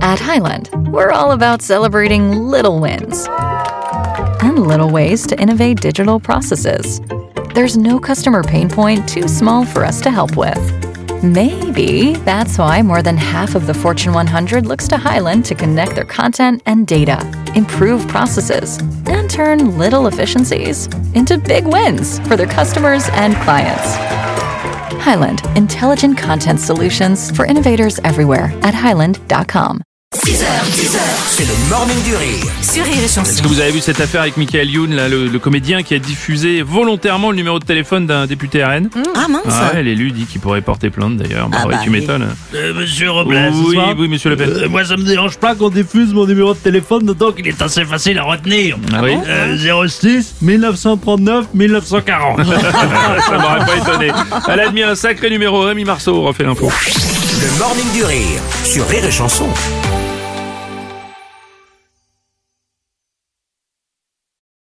At Highland, we're all about celebrating little wins and little ways to innovate digital processes. There's no customer pain point too small for us to help with. Maybe that's why more than half of the Fortune 100 looks to Highland to connect their content and data, improve processes, and turn little efficiencies into big wins for their customers and clients. Highland, intelligent content solutions for innovators everywhere at highland.com. 6h, 10h, c'est le Morning du Rire sur Rire et Chanson. Est-ce que vous avez vu cette affaire avec Michael Youn, là, le comédien qui a diffusé volontairement le numéro de téléphone d'un député RN? Ah mince. Ah ouais, l'élu dit qu'il pourrait porter plainte d'ailleurs. Bah ouais, tu m'étonnes. Monsieur Robles, Oui, monsieur Le Pen. moi ça me dérange pas qu'on diffuse mon numéro de téléphone, d'autant qu'il est assez facile à retenir. Ah oui 06 1939 1940. Ça m'aurait pas étonné. Elle a admis un sacré numéro. Rémi Marceau refait l'info. Le Morning du Rire sur Rire et Chanson.